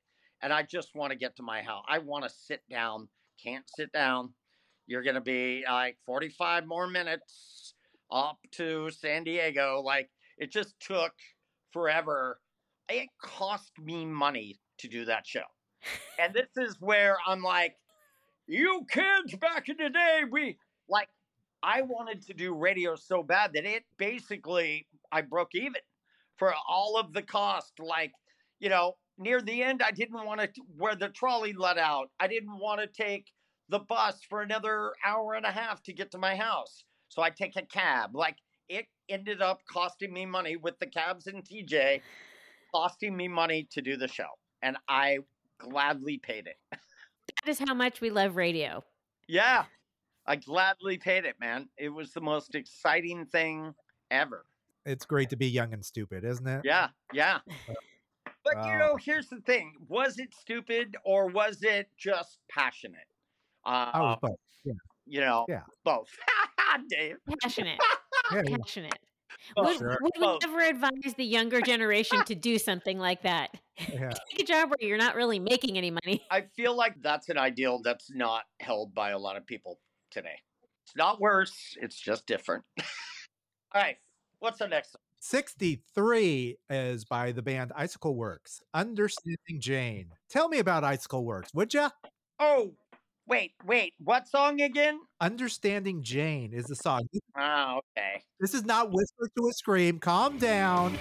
and I just want to get to my house. I want to sit down. Can't sit down. You're going to be like forty-five more minutes up to San Diego. Like, it just took forever. It cost me money to do that show. And this is where I'm like, you kids back in the day, we like, I wanted to do radio so bad that it basically, I broke even for all of the cost. Like, you know, near the end, I didn't want to, where the trolley let out, I didn't want to take the bus for another hour and a half to get to my house. So I take a cab. Like, it ended up costing me money with the cabs and T J, costing me money to do the show. And I gladly paid it. That is how much we love radio. Yeah, I gladly paid it, man. It was the most exciting thing ever. It's great to be young and stupid, isn't it? Yeah, yeah. But, you Uh, know, here's the thing. Was it stupid or was it just passionate? Uh, I was both. Yeah. You know, Yeah. both. Dave. Passionate. Yeah, yeah. Passionate. Both. Would, Sure. would we Both. never advise the younger generation to do something like that? Yeah. Take a job where you're not really making any money. I feel like that's an ideal that's not held by a lot of people today. It's not worse. It's just different. All right. What's the next song? sixty-three is by the band Icicle Works. Understanding Jane. Tell me about Icicle Works, would ya? Oh, wait, wait. What song again? Understanding Jane is the song. Oh, okay. This is not Whisper to a Scream. Calm down.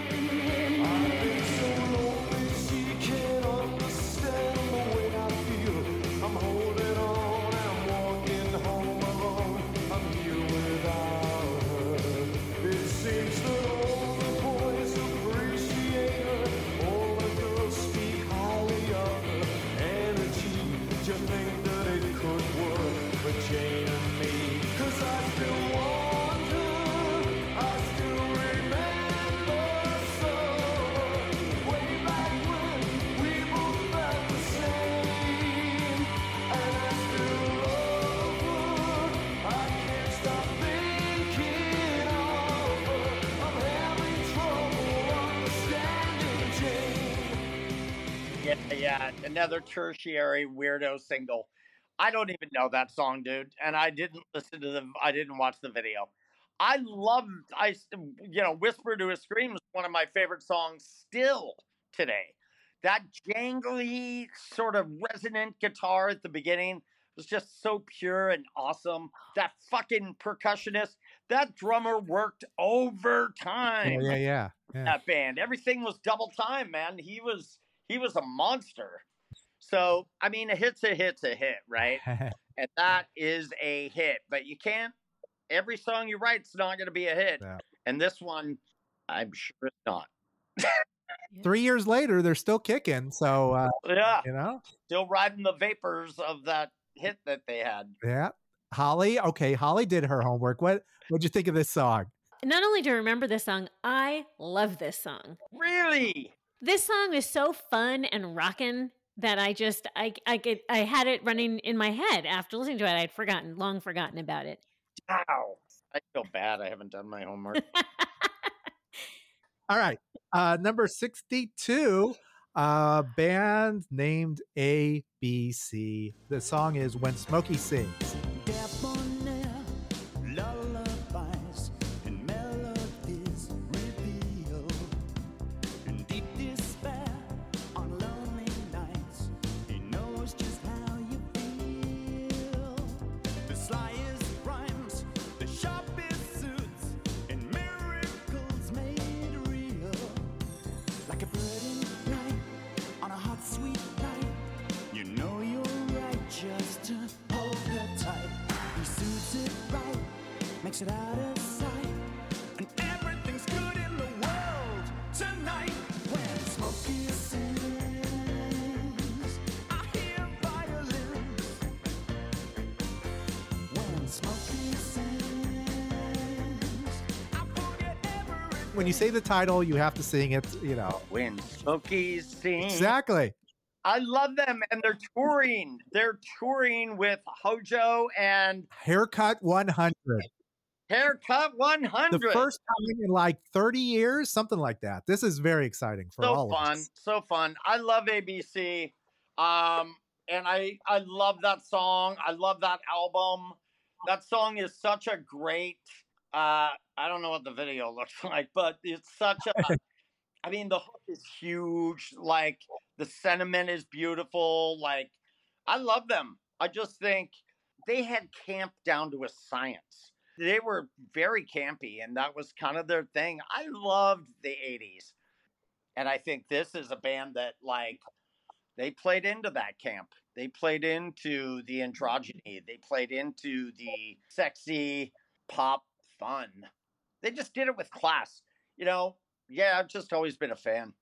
Yeah, yeah. Another tertiary weirdo single. I don't even know that song, dude. And I didn't listen to the, I didn't watch the video. I love, I, you know, Whisper to a Scream is one of my favorite songs still today. That jangly, sort of resonant guitar at the beginning was just so pure and awesome. That fucking percussionist, that drummer worked overtime. Yeah, yeah, yeah. yeah. That band, everything was double time, man. He was, he was a monster. So, I mean, a hit's a hit's a hit, right? And that is a hit. But you can't, every song you write's not going to be a hit. Yeah. And this one, I'm sure it's not. Three years later, they're still kicking. So, uh, Yeah, you know, still riding the vapors of that hit that they had. yeah. Holly, okay, Holly did her homework. What what'd you think of this song? Not only do I remember this song, I love this song. Really? This song is so fun and rockin' that I just I I get I had it running in my head after listening to it. I'd forgotten, long forgotten about it. Wow. I feel bad I haven't done my homework. All right. Uh, number sixty-two, uh, band named A B C. The song is When Smokey Sings. Debonair lullabies and melodies reveal in deep despair on lonely nights. He knows just how you feel. The slyest rhymes, the sharpest suits, and miracles made real. Like a bird in flight on a hot, sweet night. You know you're right, just to hold her tight. He suits it right, makes it out of sight, and everything's good in the world tonight. When Smokey sings, I hear violins. When Smokey sings, I forget everything. When you say the title, you have to sing it, you know. When Smokey sings. Exactly. I love them, and they're touring. They're touring with Hojo and Haircut one hundred. Haircut one hundred. The first time in like thirty years, something like that. This is very exciting for so all fun, of us. so fun. I love A B C, um, and I I love that song. I love that album. That song is such a great. Uh, I don't know what the video looks like, but it's such a. I mean, the hook is huge. Like the sentiment is beautiful. Like I love them. I just think they had camp down to a science. They were very campy, and that was kind of their thing. I loved the eighties. And I think this is a band that, like, they played into that camp. They played into the androgyny. They played into the sexy pop fun. They just did it with class. You know, yeah, I've just always been a fan.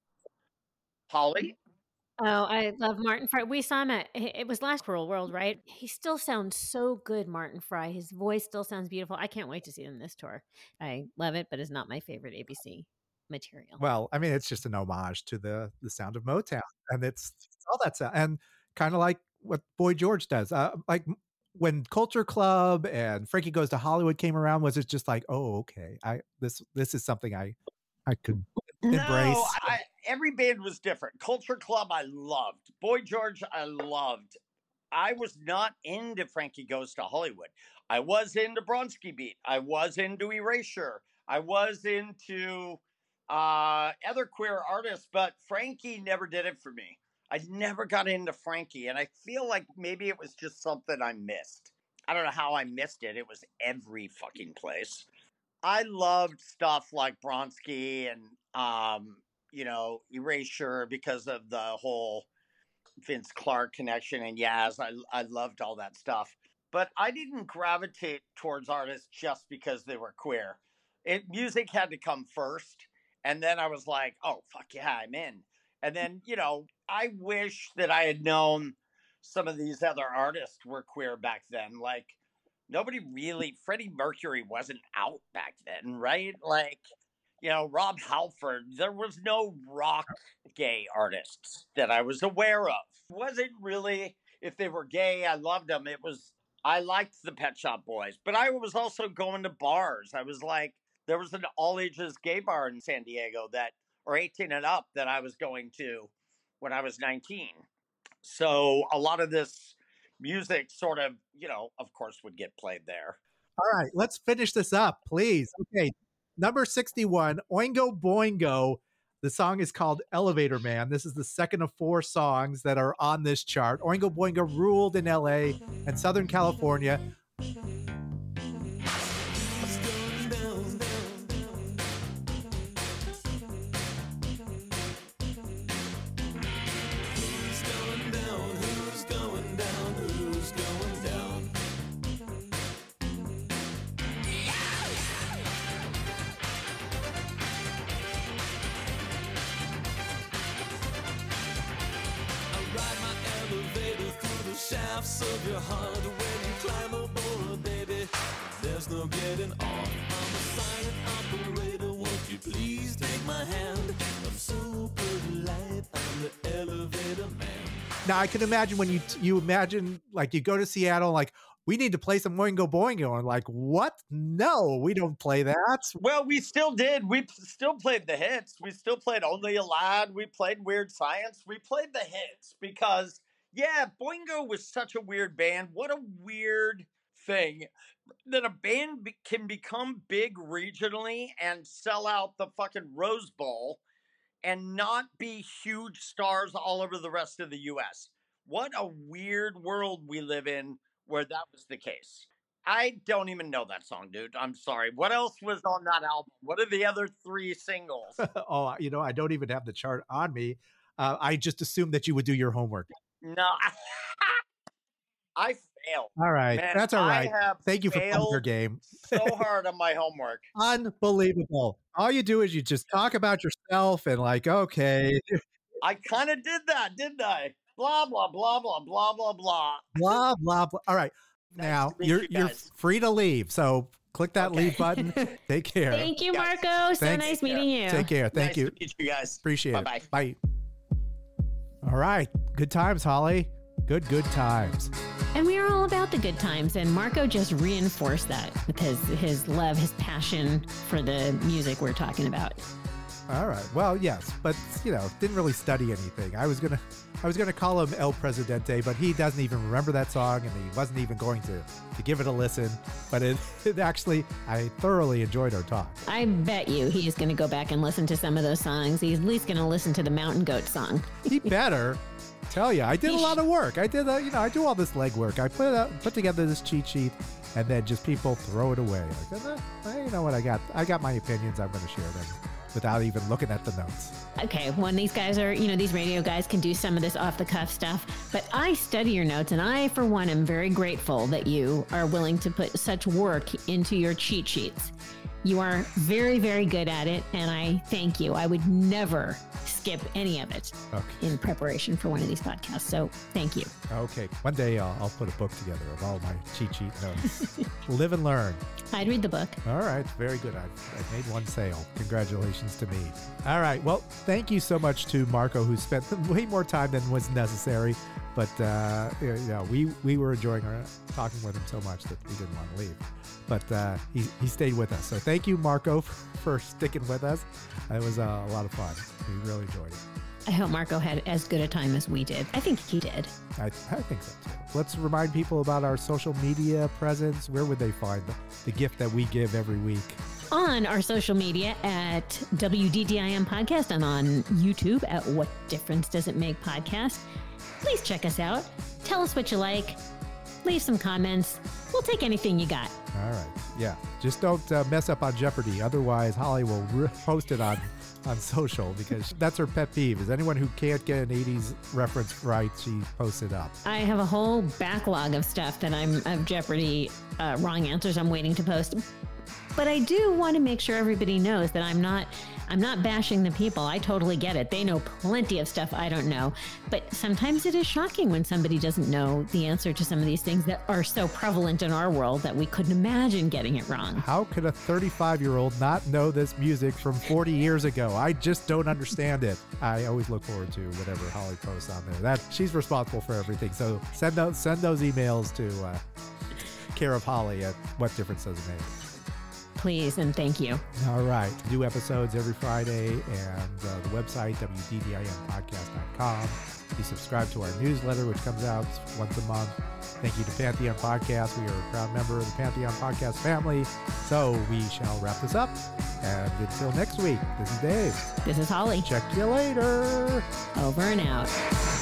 Holly? Oh, I love Martin Fry. We saw him at, it was last Cruel World, right? He still sounds so good, Martin Fry. His voice still sounds beautiful. I can't wait to see him this tour. I love it, but it's not my favorite A B C material. Well, I mean, it's just an homage to the the sound of Motown, and it's all that sound, and kind of like what Boy George does. Uh, like when Culture Club and Frankie Goes to Hollywood came around, was it just like, oh, okay, I this this is something I I could embrace? No, I, every band was different. Culture Club, I loved. Boy George, I loved. I was not into Frankie Goes to Hollywood. I was into Bronski Beat. I was into Erasure. I was into uh, other queer artists, but Frankie never did it for me. I never got into Frankie, and I feel like maybe it was just something I missed. I don't know how I missed it. It was every fucking place. I loved stuff like Bronski and, um, you know, Erasure because of the whole Vince Clarke connection and Yaz. I, I loved all that stuff. But I didn't gravitate towards artists just because they were queer. It music had to come first. And then I was like, oh, fuck yeah, I'm in. And then, you know, I wish that I had known some of these other artists were queer back then. Like, nobody really, Freddie Mercury wasn't out back then, right? Like, you know, Rob Halford, there was no rock gay artists that I was aware of. It wasn't really, if they were gay, I loved them. It was, I liked the Pet Shop Boys, but I was also going to bars. I was like, there was an all ages gay bar in San Diego that, or eighteen and up, that I was going to when I was nineteen. So a lot of this music sort of, you know, of course would get played there. All right, let's finish this up, please. Okay, number sixty-one, Oingo Boingo. The song is called Elevator Man. This is the second of four songs that are on this chart. Oingo Boingo ruled in L A and Southern California. Shafts of your heart when you climb aboard, baby. There's no getting off. I'm a silent operator. Won't you please take my hand? I'm so polite. I'm the elevator man. Now I can imagine when you you imagine like you go to Seattle, like we need to play some Oingo Boingo, and like what? No, we don't play that. Well, we still did. We p- still played the hits. We still played Only a Lad. We played Weird Science. We played the hits because. Yeah, Boingo was such a weird band. What a weird thing that a band be- can become big regionally and sell out the fucking Rose Bowl and not be huge stars all over the rest of the U S. What a weird world we live in where that was the case. I don't even know that song, dude. I'm sorry. What else was on that album? What are the other three singles? Oh, you know, I don't even have the chart on me. Uh, I just assumed that you would do your homework. No, I failed. All right. Man, That's all right. I have Thank you for playing your failed game. so hard on my homework. Unbelievable. All you do is you just talk about yourself and like, okay, I kind of did that, didn't I? Blah, blah, blah, blah, blah, blah, blah. blah, blah, blah. All right. Nice Now to meet you're you you're guys. free to leave. So click that Okay. leave button. Take care. Thank you, Guys, Marco. So thanks. nice meeting you. Take care. Thank Nice you. to meet you guys. Appreciate Bye-bye. it. Bye. All right. Good times, Holly. Good, good times. And we are all about the good times, and Marco just reinforced that with his, his love, his passion for the music we're talking about. All right. Well, yes, but you know, didn't really study anything. I was gonna, I was gonna call him El Presidente, but he doesn't even remember that song, and he wasn't even going to, to give it a listen. But it, it actually, I thoroughly enjoyed our talk. I bet you he's going to go back and listen to some of those songs. He's at least going to listen to the Mountain Goat song. He better. Tell you, I did a lot of work. I did, uh, you know, I do all this legwork. I put uh, put together this cheat sheet, and then just people throw it away. Like, eh, you know what? I got, I got my opinions. I'm going to share them without even looking at the notes. Okay, when these guys are, you know, these radio guys can do some of this off the cuff stuff, but I study your notes, and I, for one, am very grateful that you are willing to put such work into your cheat sheets. You are very, very good at it, and I thank you. I would never skip any of it Okay. in preparation for one of these podcasts, so thank you. Okay. One day I'll, I'll put a book together of all my cheat sheet notes. Live and learn. I'd read the book. All right. Very good. I've, I've made one sale. Congratulations to me. All right. Well, thank you so much to Marco, who spent way more time than was necessary. But, uh, you know, we, we were enjoying our, talking with him so much that we didn't want to leave. But uh, he, he stayed with us. So thank you, Marco, for, for sticking with us. It was uh, a lot of fun. We really enjoyed it. I hope Marco had as good a time as we did. I think he did. I, I think so too. Let's remind people about our social media presence. Where would they find the, the gift that we give every week? On our social media at W D D I M Podcast and on YouTube at What Difference Does It Make Podcast. Please check us out. Tell us what you like. Leave some comments. We'll take anything you got. All right. Yeah. Just don't uh, mess up on Jeopardy. Otherwise, Holly will re- post it on, on social because that's her pet peeve is anyone who can't get an eighties reference right, she posts it up. I have a whole backlog of stuff that I'm of Jeopardy uh, wrong answers I'm waiting to post. But I do want to make sure everybody knows that I'm not I'm not bashing the people. I totally get it. They know plenty of stuff I don't know. But sometimes it is shocking when somebody doesn't know the answer to some of these things that are so prevalent in our world that we couldn't imagine getting it wrong. How could a thirty-five-year-old not know this music from forty years ago? I just don't understand it. I always look forward to whatever Holly posts on there. That she's responsible for everything. So send those send those emails to uh, care of Holly at What Difference Does It Make. Please and thank you. All right. New episodes every Friday and uh, the website, W D D I M podcast dot com. You subscribe to our newsletter, which comes out once a month. Thank you to Pantheon Podcast. We are a proud member of the Pantheon Podcast family. So we shall wrap this up. And until next week, this is Dave. This is Holly. Check you later. Over and out.